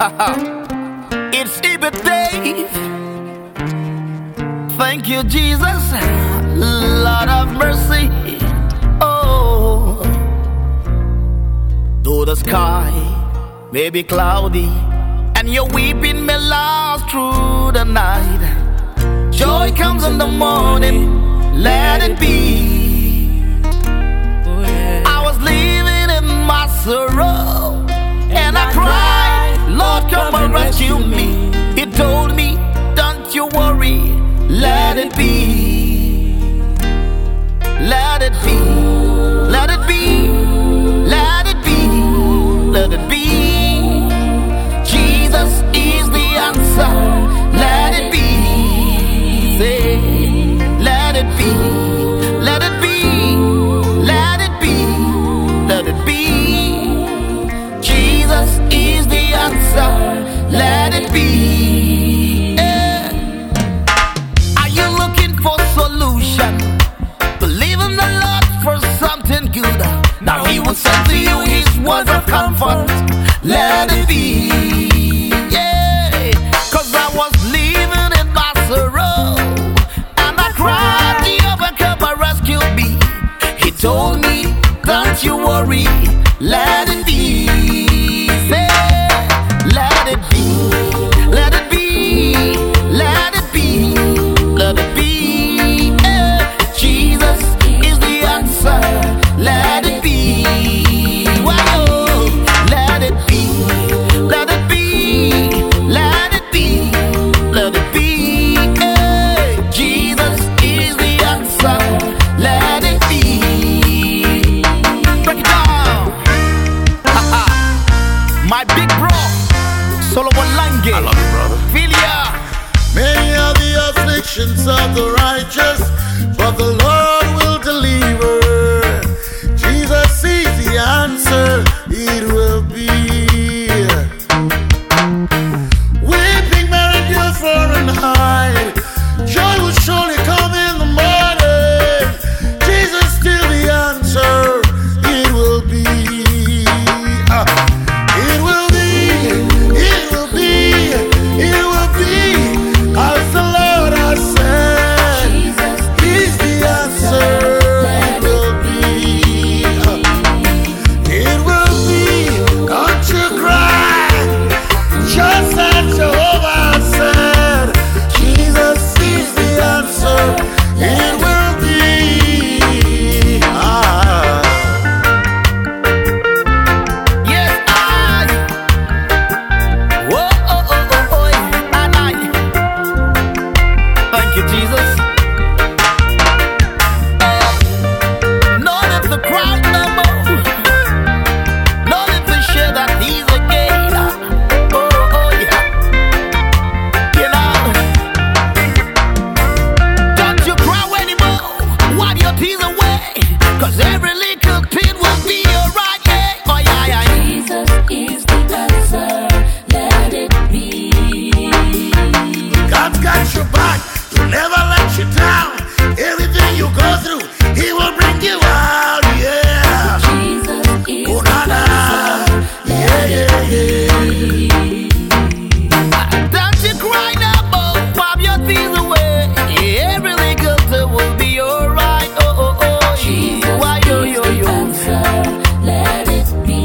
It's Ebert Dave. Thank you, Jesus. Lord of mercy. Oh, though the sky may be cloudy and your weeping may last through the night, joy comes in the morning. Let it be. I was living in my sorrow and I cried, Lord, come and rescue me. He told me, don't you worry, let it be. Let it be. Let it be. Let it be. Let it be. Jesus is the answer. Let it be. Say, let it be. Let it be. Let it be. Let it be. Jesus is the answer. Let it be. Yeah. Are you looking for solution? Believe in the Lord for something good. Now He will send to you His words of comfort. Let it be. Yeah. 'Cause I was living in my sorrow and I cried, He overcame and rescued me. He told me, don't you worry, let it be. Say, let it be. Let it be. Let it be. Let it be. Yeah. Jesus is the answer. Let it be. Why, oh, let it be. Let it be. Let it be. Let it be. Yeah. Jesus is the answer. Let it be. Break it down. My big bro, Solomon Lange. I love you, brother. Filia. Many are the afflictions of the righteous, but the Lord will deliver. Jesus is the answer, it will be. Weeping may endure for a night, joy will surely come in the morning. Jesus still the answer, it will be. It will be, it will be, it will be, as the Lord has said. He's the answer. It will be, it will be. Don't you cry, just as Jehovah said. Jesus is the answer. It will be. Yes, I. Whoa, oh, oh, oh, oh, and I. Thank you, Jesus. No need to cry no more. No need to share that He's again. Oh, oh, yeah. You know, don't you cry anymore. Wipe your tears away. 'Cause every little pin will be alright. Yeah. Oh, yeah, yeah, yeah. Jesus is the answer, let it be. God's got your back, he'll never let you down. Everything you go through, He will bring you out, yeah. Jesus is Oh, the na, na. answer, Yeah, yeah, yeah. Don't you cry no more. Wipe your tears away. Every little thing will be alright. Oh, oh, oh. Jesus Why, yo, yo, is the yo. answer, let it be.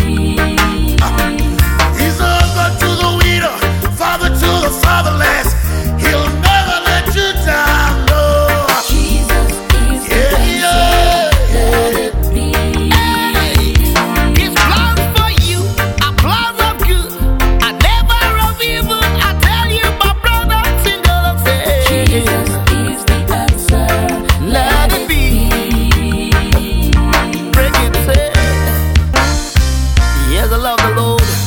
He's a husband to the widow, father to the fatherless. He'll never let you down, no. Jesus is the Yeah, answer, yeah. let it be. His plans for you are plans of good. I never of evil. I tell you, my brother, single and say, Jesus is the answer, let it be. Break it, say, yes, I love the Lord.